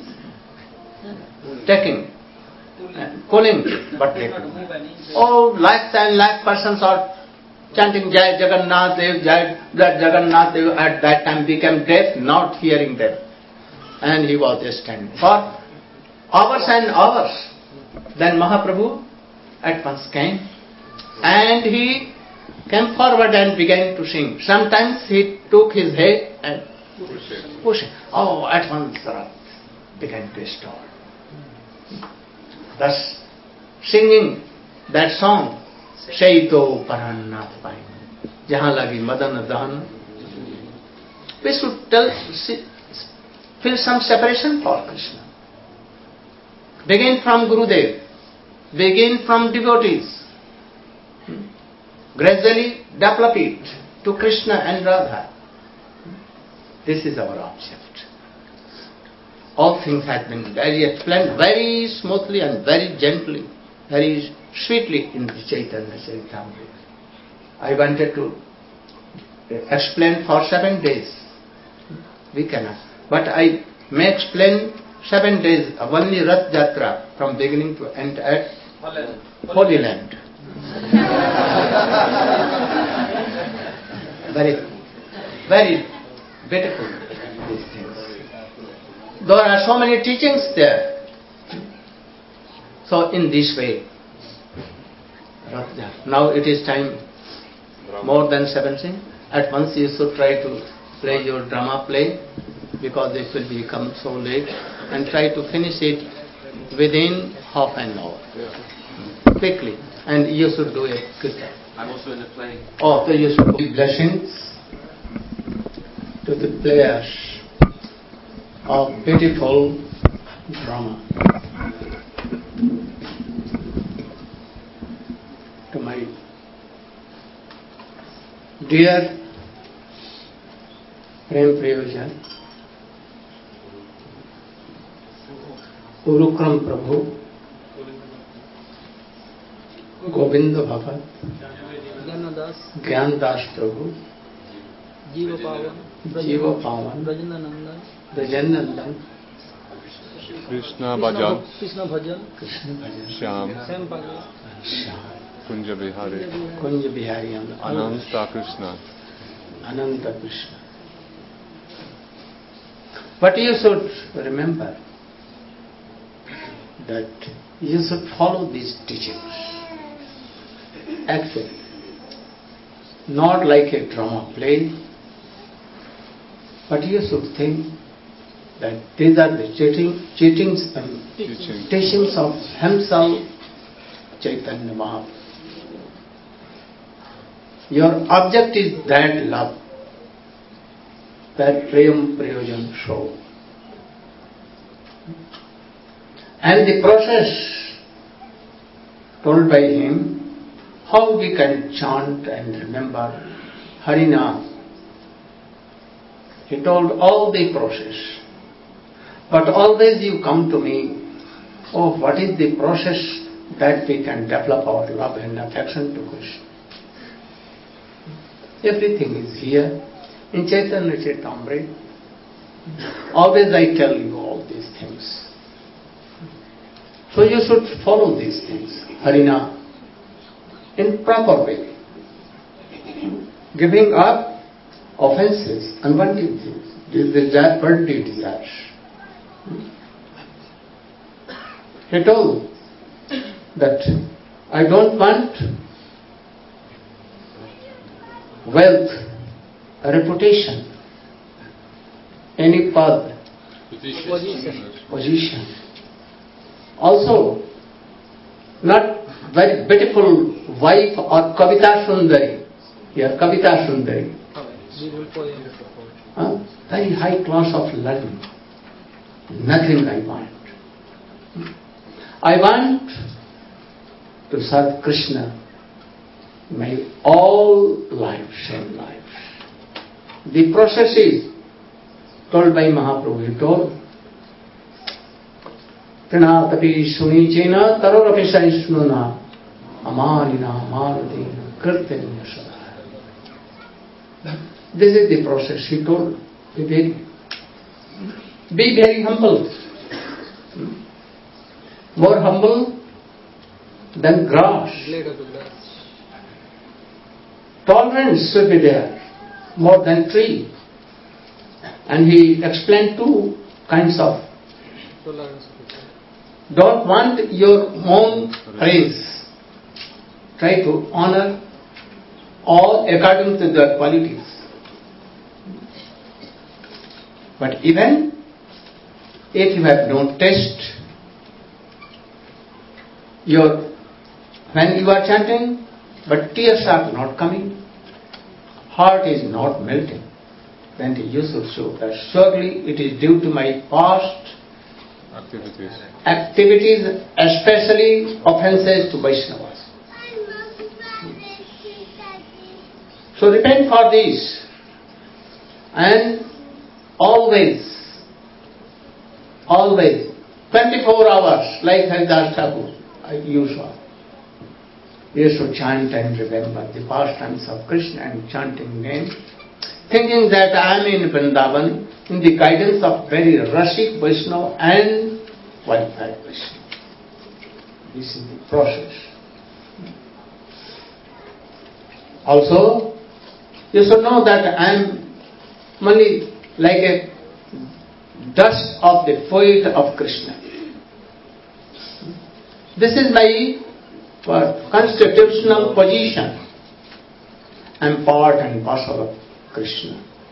taking and pulling, but they could not. Lakhs and lakhs persons are chanting Jai Jagannath Dev, Jai Jagannath Dev. At that time became deaf, not hearing them. And he was standing for hours and hours. Then Mahaprabhu at once came and he came forward and began to sing. Sometimes he took his head and pushed it. At once Rath began to stop. Thus singing that song, Shaito Parannath Pai, Jahan Lagi Madan Dahan. We should feel some separation for Krishna. Begin from Gurudev, begin from devotees, gradually develop it to Krishna and Radha. This is our object. All things have been very explained, very smoothly and very gently, very sweetly in the Chaitanya Charitamrita. I wanted to explain for 7 days. We cannot. But I may explain 7 days, only Rath Yatra from beginning to end at Holy Land. Very, very beautiful, these things. There are so many teachings there. So in this way, Rath Yatra. Now it is time more than 17. At once you should try to play your drama play, because it will become so late, and try to finish it within half an hour. Quickly. And you should do it quickly. I'm also in the play. So you should give blessings to the players of beautiful drama. To my dear Prem Prayojan, Urukram Prabhu, Govind Bhavat, Gyan Das Prabhu, Jiva Pavan, Brajanandan, Krishna Bhajan, Krishna Bhajan, Shyam, Kunja Bihari, Ananta Krishna. Ananta Krishna. But you should remember that you should follow these teachings. Actually, not like a drama play, but you should think that these are the teachings of himself, Chaitanya Mahaprabhu. Your object is that love, that Prem Prayojan show. And the process told by him, how we can chant and remember Harinam. He told all the process. But always you come to me, what is the process that we can develop our love and affection to Krishna? Everything is here in Chaitanya Charitamrita. Always I tell you all these things. So you should follow these things, Harina, in proper way. Giving up offenses, unwanted things, worldly desires. He told that I don't want wealth, reputation, any pad, position. Also, not very beautiful wife or Kavita Sundari. Here, Kavita Sundari. Very high class of learning. Nothing I want. I want to serve Krishna my all life, same life. The process is told by Mahaprabhu. He told, Pranatapi Sunichena Tarorapi Saisnuna Amalina Amaludina Kirtanya Sadhaya. This is the process, he told. Be very humble. More humble than grass. Tolerance should be there, more than tree. And he explained two kinds of. Don't want your own praise. Try to honor all according to their qualities. But even if you have no taste, when you are chanting, but tears are not coming, heart is not melting, then you should show that surely it is due to my past activities, especially offenses to Vaishnavas. So repent for this, and always, 24 hours, like Haridas Thakur, you should chant and remember the pastimes of Krishna and chanting name, thinking that I am in Vrindavan in the guidance of very Rasik Vaishnava and qualified Vaishnava. This is the process. Also, you should know that I am only like a dust of the feet of Krishna. This is my constitutional position. I am part and parcel of Krishna.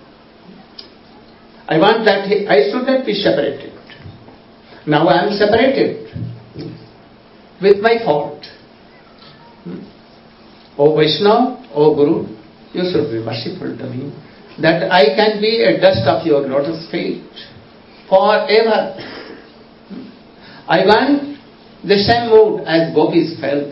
I want that I should not be separated. Now I am separated with my fault. O Vaishnava, O Guru, you should be merciful to me, that I can be a dust of your lotus feet forever. I want the same mood as gopis felt.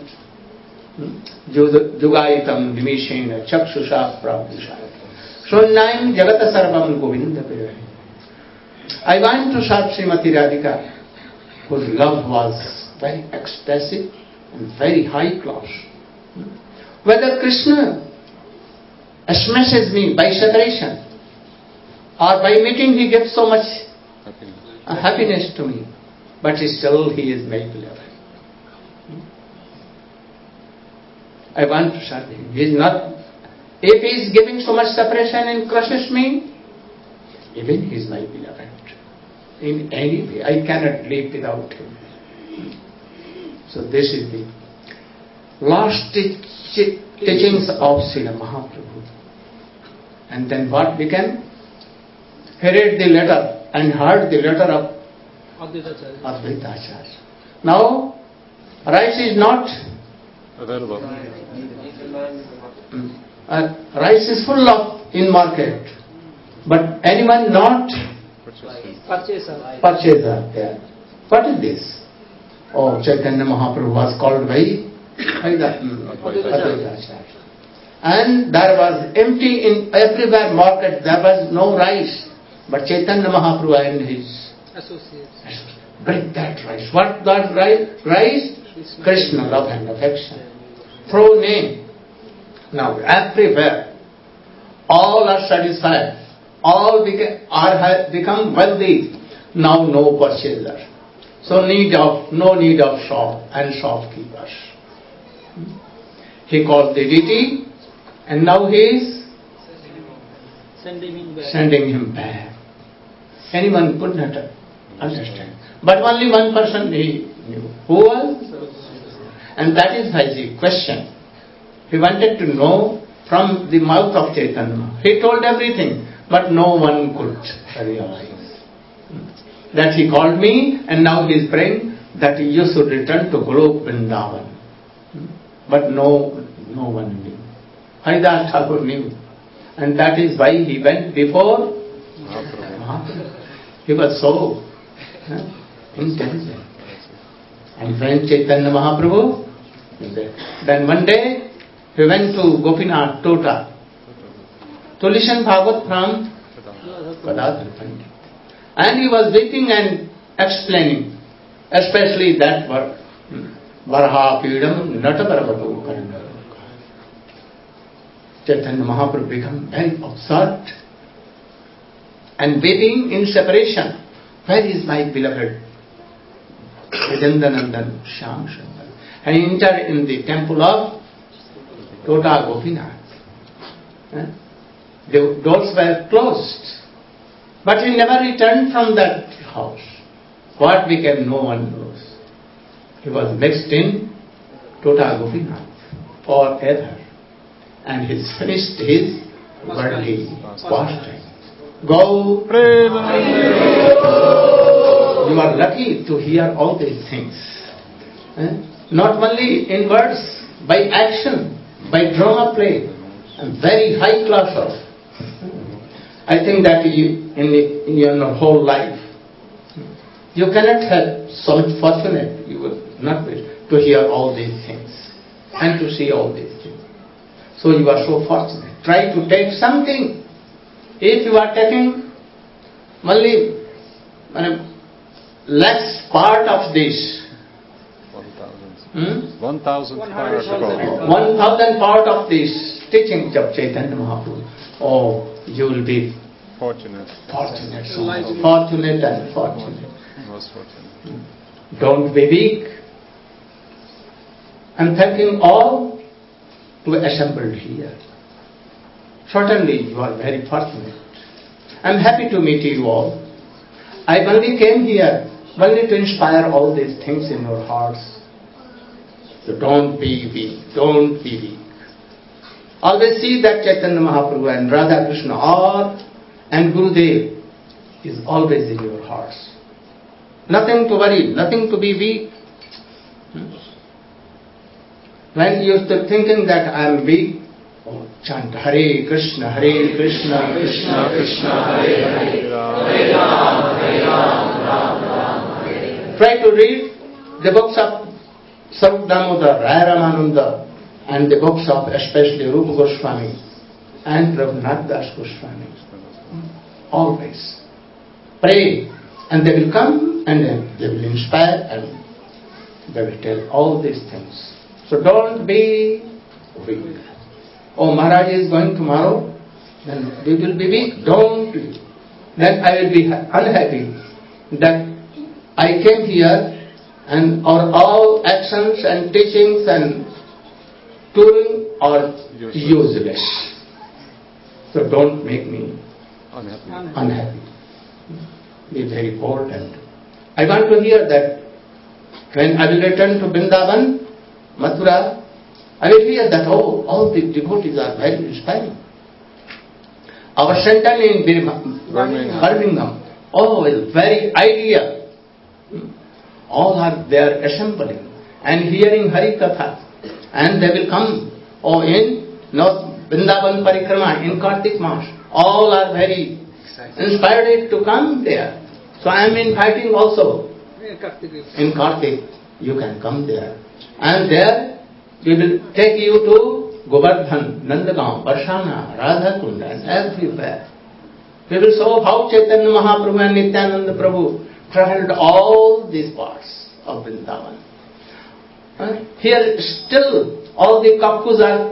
Jugaitam nimishena chakshusha prabhushaya shunnaim jagata sarvam govinda pirahi. I want to serve Srimati Radhika, whose love was very expressive and very high class. Whether Krishna smashes me by separation or by meeting, he gives so much happiness to me, but still he is my beloved. I want to serve him. He is not. If he is giving so much separation and crushes me, even he is my beloved. In any way, I cannot live without him. So this is the last teachings of Srila Mahaprabhu. And then what became? He read the letter and heard the letter of Advaita Acharya. Now, rice is not available. Rice is full of in market, but anyone not purchaser there. What is this? Oh, Chaitanya Mahaprabhu was called by Advaita Acharya. And there was empty in everywhere market, there was no rice. But Chaitanya Mahaprabhu and his associates bring that rice. What that rice? Krishna love and affection. Through name. Now everywhere, all are satisfied. All become wealthy. Now no purchaser. So no need of shop and shopkeepers. He called the deity, and now he is sending him back. Anyone could not understand. But only one person he knew. Who was? And that is why the question. He wanted to know from the mouth of Chaitanya. He told everything, but no one could realize. That he called me, and now he is praying that you should return to Golok Vrindavan. But no one knew. Haridas Thakur knew. And that is why he went before Mahaprabhu. He was so intelligent. And when Chaitanya Mahaprabhu, then one day he went to Gopinath Tota to listen Bhagavad from Gadadhar Pandit. And he was weeping and explaining, especially that word, Varahapidam Nataparvatu Karna. Chaitanya Mahaprabhu became very absurd and weeping in separation. Where is my beloved Videndanandan Shyam Sundar? And he entered in the temple of Tota Gopinath. The doors were closed. But he never returned from that house. What became, no one knows. He was mixed in Tota Gopinath forever. And he finished his worldly pastime. Go you are lucky to hear all these things. Not only in words, by action, by drama play, and very high class of. I think that in your whole life, you cannot have so much fortunate, you will not be, to hear all these things and to see all these things. So you are so fortunate. Try to take something. If you are taking only less part of this, 1,000 part of this teachings of Chaitanya Mahaprabhu, oh, you will be fortunate. Fortunate and fortunate. Most fortunate. Don't be weak. I'm thanking all who assembled here. Certainly you are very fortunate. I'm happy to meet you all. I only came here only to inspire all these things in your hearts. So don't be weak. Don't be weak. Always see that Chaitanya Mahaprabhu and Radha Krishna and Gurudev is always in your hearts. Nothing to worry, nothing to be weak. When you are thinking that I am weak, chant Hare Krishna, Krishna Krishna, Hare Hare, Hare Ram, Ram, Hare. Try to read the books of Sarup Damodar, Raya Ramananda, and the books of especially Rupa Goswami and Raghunath Das Goswami. Always pray, and they will come and then they will inspire and they will tell all these things. So don't be weak. Oh, Maharaj is going tomorrow, then we will be weak. Don't be. Then I will be unhappy that I came here and all actions and teachings and touring are useless. So don't make me unhappy. Be very bold. And I want to hear that when I will return to Vrindavan, Mathura, I will hear that, oh, all the devotees are very inspiring. Our center in Birmingham, oh, is very ideal. All are there assembling and hearing Hari Katha. And they will come, in North Vrindavan Parikrama, in Kartik Mas. All are very inspired to come there. So I am inviting also. In Kartik, you can come there. And there, we will take you to Govardhan, Nandagaon, Parshana, Radhakunda, and everywhere. We will show how Chaitanya Mahaprabhu and Nityananda Prabhu traveled all these parts of Vrindavan. Here still all the kakus are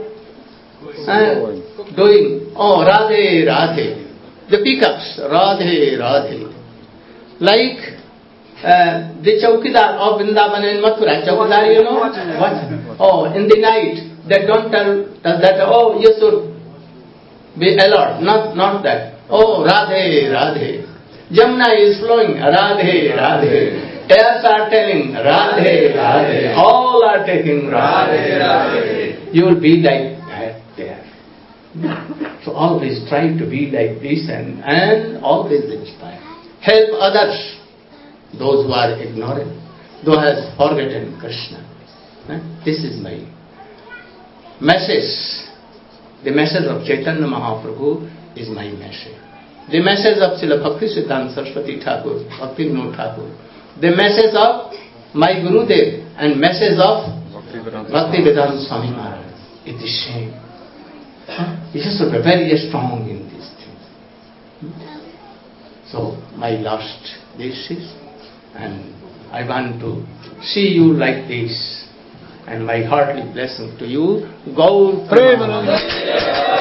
doing, oh, Radhe, Radhe. The peacocks, Radhe, Radhe. Like the Chaukidar of Vrindavan and Mathura. Chaukidar, you know what? Oh, in the night, they don't tell that, oh, you should be alert. Not that. Oh, Radhe, Radhe. Jamuna is flowing, Radhe, Radhe. Airs are telling, Radhe, Radhe. All are taking Radhe, Radhe. You will be like that there. So always try to be like this and always inspire. Help others, those who are ignorant, those who have forgotten Krishna. This is my message. The message of Chaitanya Mahaprabhu is my message. The message of Srila Bhaktisiddhanta Saraswati Thakur, Bhakti Vinod Thakur. The message of my Gurudev and message of Bhaktivedanta Swami Maharaj is the same. You have to be very strong in these things. So my last this is, and I want to see you like this. And my heartily blessing to you. Gaur Premanand.